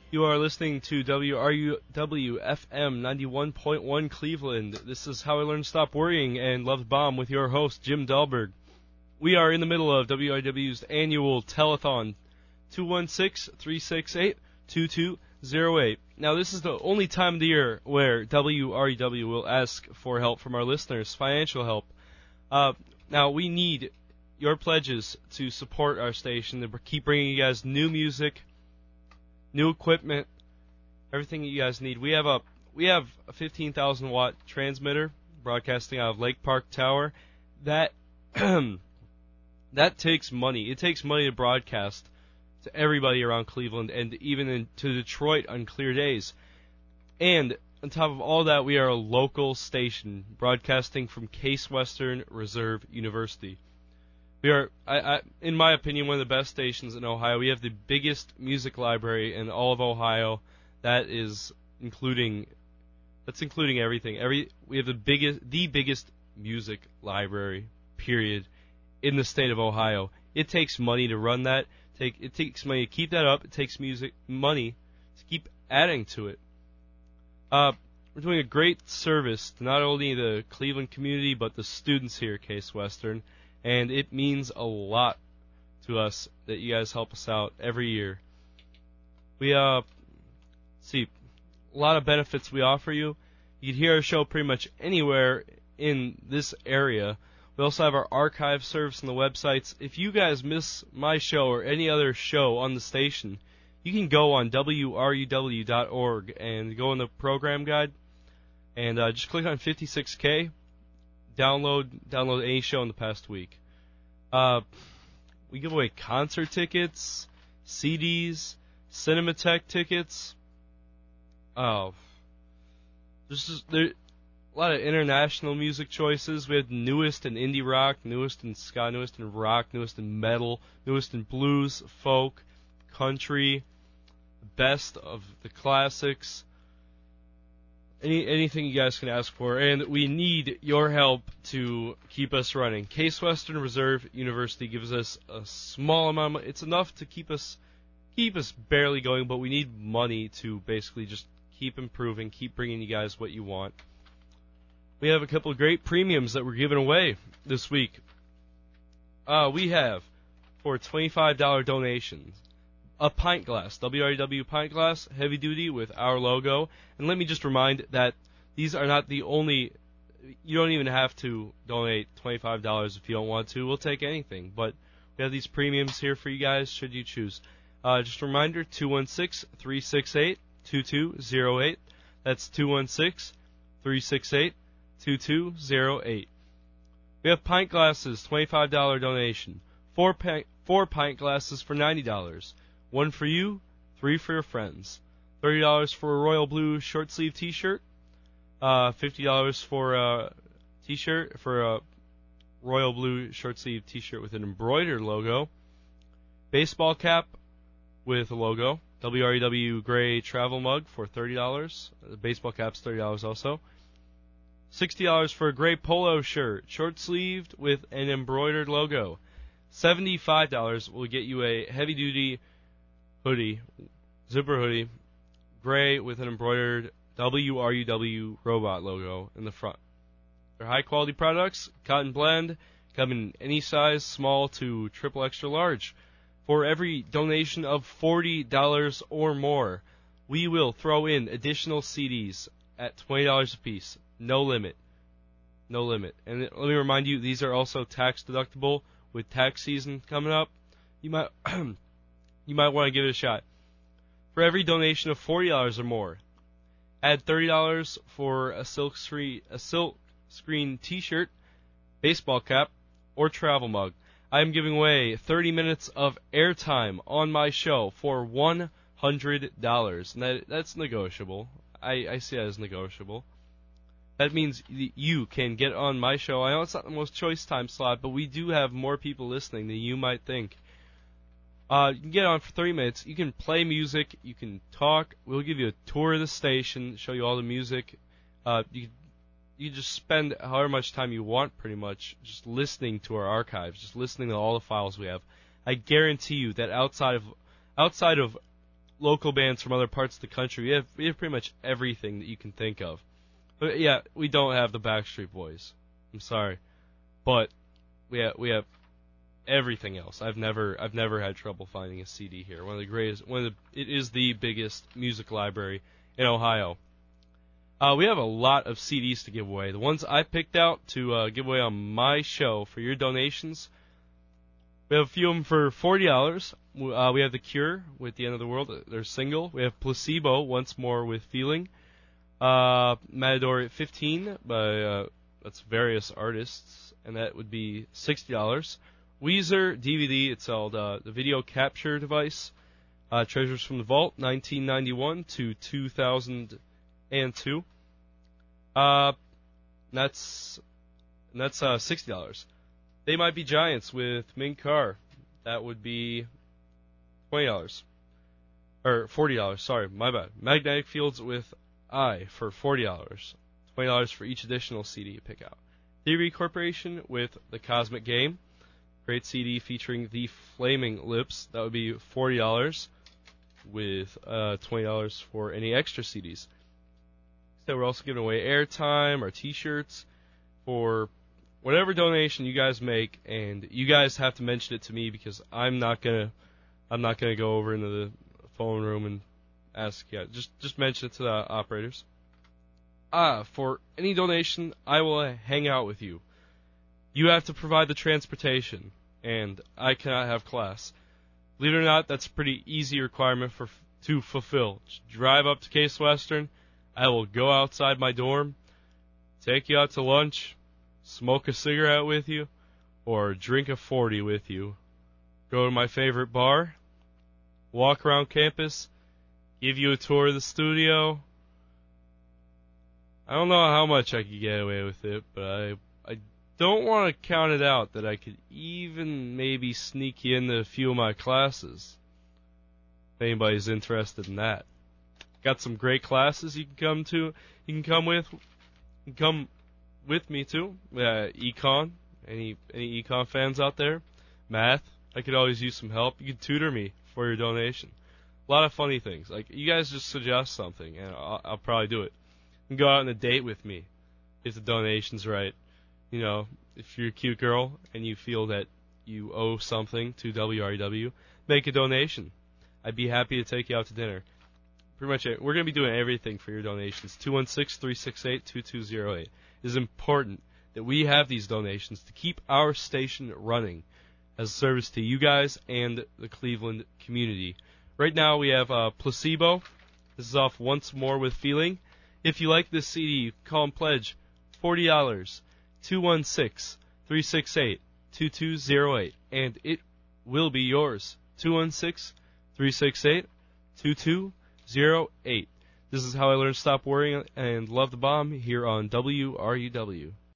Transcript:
You are listening to WRUW FM 91.1 Cleveland. This is How I Learned to Stop Worrying and Love Bomb with your host, Jim Dahlberg. We are in the middle of WRUW's annual telethon, 216-368-2208. Now, this is the only time of the year where WRUW will ask for help from our listeners, financial help. Now, we need your pledges to support our station, to keep bringing you guys new music, new equipment, everything you guys need. We have a 15,000 watt transmitter broadcasting out of Lake Park Tower. That that takes money. It takes money to broadcast to everybody around Cleveland and even to Detroit on clear days. And on top of all that, we are a local station broadcasting from Case Western Reserve University. We are, in my opinion, one of the best stations in Ohio. We have the biggest music library in all of Ohio. That's including everything. We have the biggest music library, period, in the state of Ohio. It takes money to run that. It takes money to keep that up. It takes money to keep adding to it. We're doing a great service to not only the Cleveland community but the students here at Case Western. And it means a lot to us that you guys help us out every year. We see a lot of benefits we offer you. You can hear our show pretty much anywhere in this area. We also have our archive service on the websites. If you guys miss my show or any other show on the station, you can go on WRUW.org and go in the program guide and just click on 56K. Download any show in the past week. We give away concert tickets, CDs, Cinematheque tickets. There's a lot of international music choices. We have newest in indie rock, newest in ska, newest in rock, newest in metal, newest in blues, folk, country, best of the classics. Anything you guys can ask for, and we need your help to keep us running. Case Western Reserve University gives us a small amount of money. It's enough to keep us barely going, but we need money to basically just keep improving, keep bringing you guys what you want. We have a couple of great premiums that we're giving away this week. We have, for $25 donations, a pint glass, WRUW pint glass, heavy duty with our logo. And let me just remind that these are not the only, you don't even have to donate $25 if you don't want to. We'll take anything. But we have these premiums here for you guys should you choose. Just a reminder, 216-368-2208. That's 216-368-2208. We have pint glasses, $25 donation. Four pint glasses for $90. One for you, 3 for your friends. $30 for a royal blue short sleeve T-shirt. $50 for a T-shirt, for a royal blue short sleeve T-shirt with an embroidered logo. Baseball cap with a logo. WRUW gray travel mug for $30. The baseball cap's $30 also. $60 for a gray polo shirt, short sleeved with an embroidered logo. $75 will get you a heavy duty hoodie, zipper hoodie, gray with an embroidered WRUW robot logo in the front. They're high-quality products, cotton blend, come in any size, small to triple extra large. For every donation of $40 or more, we will throw in additional CDs at $20 a piece. No limit. No limit. And let me remind you, these are also tax deductible. With tax season coming up, you might want to give it a shot. For every donation of $40 or more, add $30 for a silk screen T-shirt, baseball cap, or travel mug. I am giving away 30 minutes of airtime on my show for $100, and that's negotiable. I see that as negotiable. That means you can get on my show. I know it's not the most choice time slot, but we do have more people listening than you might think. You can get on for 30 minutes. You can play music. You can talk. We'll give you a tour of the station, show you all the music. You just spend however much time you want, pretty much, just listening to our archives, just listening to all the files we have. I guarantee you that outside of local bands from other parts of the country. We have pretty much everything that you can think of. But yeah, we don't have the Backstreet Boys. I'm sorry, but we have everything else. I've never had trouble finding a CD here. It is the biggest music library in Ohio. We have a lot of CDs to give away. The ones I picked out to give away on my show for your donations, we have a few of them for $40. We have The Cure with The End of the World, their single. We have Placebo, Once More with Feeling. Matador at $15 by that's various artists, and that would be $60. Weezer DVD, it's called the Video Capture Device. Treasures from the Vault, 1991 to 2002. That's $60. They Might Be Giants with Mink Carr. That would be $20. Or $40, sorry, my bad. Magnetic Fields with I for $40. $20 for each additional CD you pick out. Theory Corporation with The Cosmic Game. Great CD featuring The Flaming Lips. That would be $40 with $20 for any extra CDs. So we're also giving away airtime or T-shirts for whatever donation you guys make, and you guys have to mention it to me because I'm not gonna go over into the phone room and ask. Yeah, just mention it to the operators. For any donation, I will hang out with you. You have to provide the transportation, and I cannot have class. Believe it or not, that's a pretty easy requirement to fulfill. Just drive up to Case Western. I will go outside my dorm, take you out to lunch, smoke a cigarette with you, or drink a 40 with you. Go to my favorite bar, walk around campus, give you a tour of the studio. I don't know how much I could get away with it, but I don't want to count it out that I could even maybe sneak you into a few of my classes. If anybody's interested in that. Got some great classes you can come to. You can come with me to. Econ. Any econ fans out there? Math. I could always use some help. You can tutor me for your donation. A lot of funny things. Like, you guys just suggest something, and I'll probably do it. You can go out on a date with me if the donation's right. You know, if you're a cute girl and you feel that you owe something to WREW, make a donation. I'd be happy to take you out to dinner. Pretty much it. We're going to be doing everything for your donations. 216-368-2208. It is important that we have these donations to keep our station running as a service to you guys and the Cleveland community. Right now we have Placebo. This is off Once More with Feeling. If you like this CD, call and pledge $40. 216-368-2208. And it will be yours. 216-368-2208. This is How I Learned to Stop Worrying and Love the Bomb here on WRUW.